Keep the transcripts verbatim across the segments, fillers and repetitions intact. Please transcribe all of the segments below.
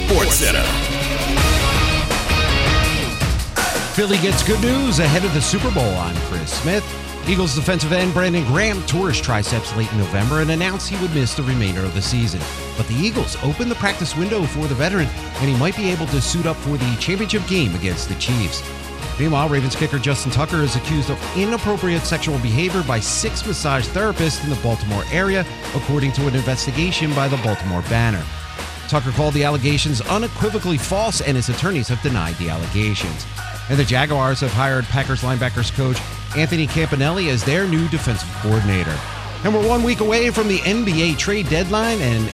Sports Center. Philly gets good news ahead of the Super Bowl. I'm Chris Smith. Eagles defensive end Brandon Graham tore his triceps late in November and announced he would miss the remainder of the season. But the Eagles opened the practice window for the veteran, and he might be able to suit up for the championship game against the Chiefs. Meanwhile, Ravens kicker Justin Tucker is accused of inappropriate sexual behavior by six massage therapists in the Baltimore area, according to an investigation by the Baltimore Banner. Tucker called the allegations unequivocally false, and his attorneys have denied the allegations. And the Jaguars have hired Packers linebackers coach Anthony Campanelli as their new defensive coordinator. And we're one week away from the N B A trade deadline. And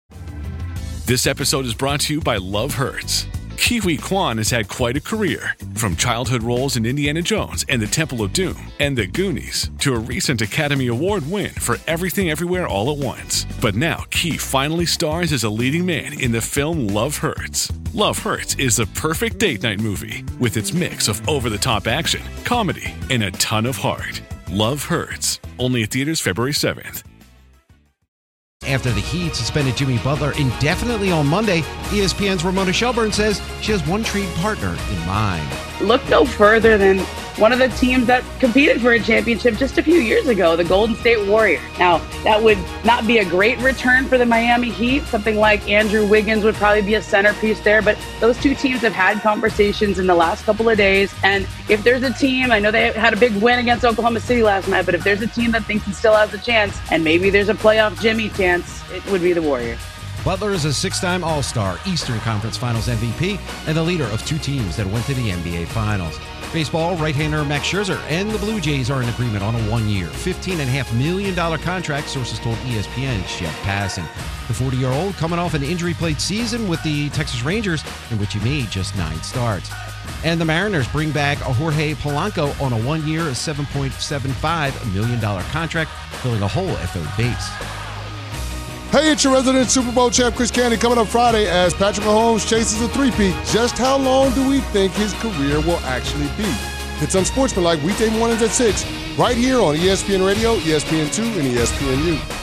this episode is brought to you by Love Hurts. Kiwi Kwan has had quite a career, from childhood roles in Indiana Jones and the Temple of Doom and The Goonies to a recent Academy Award win for Everything Everywhere All at Once. But now Key finally stars as a leading man in the film Love Hurts. Love Hurts is the perfect date night movie with its mix of over-the-top action, comedy, and a ton of heart. Love Hurts, only at theaters February seventh. After the Heat suspended Jimmy Butler indefinitely on Monday, E S P N's Ramona Shelburne says she has one trade partner in mind. Look no further than one of the teams that competed for a championship just a few years ago, the Golden State Warriors. Now, that would not be a great return for the Miami Heat. Something like Andrew Wiggins would probably be a centerpiece there, but those two teams have had conversations in the last couple of days. And if there's a team, I know they had a big win against Oklahoma City last night, but if there's a team that thinks it still has a chance, and maybe there's a playoff Jimmy chance, it would be the Warriors. Butler is a six-time All-Star, Eastern Conference Finals M V P, and the leader of two teams that went to the N B A Finals. Baseball, right-hander Max Scherzer and the Blue Jays are in agreement on a one-year, fifteen point five million dollars contract, sources told E S P N's Jeff Passan. The forty-year-old coming off an injury-plagued season with the Texas Rangers, in which he made just nine starts. And the Mariners bring back Jorge Polanco on a one-year, seven point seven five million dollars contract, filling a hole at third base. Hey, it's your resident Super Bowl champ, Chris Candy, coming up Friday as Patrick Mahomes chases a three-peat. Just how long do we think his career will actually be? It's Unsportsmanlike weekday mornings at six, right here on E S P N Radio, E S P N two, and E S P N U.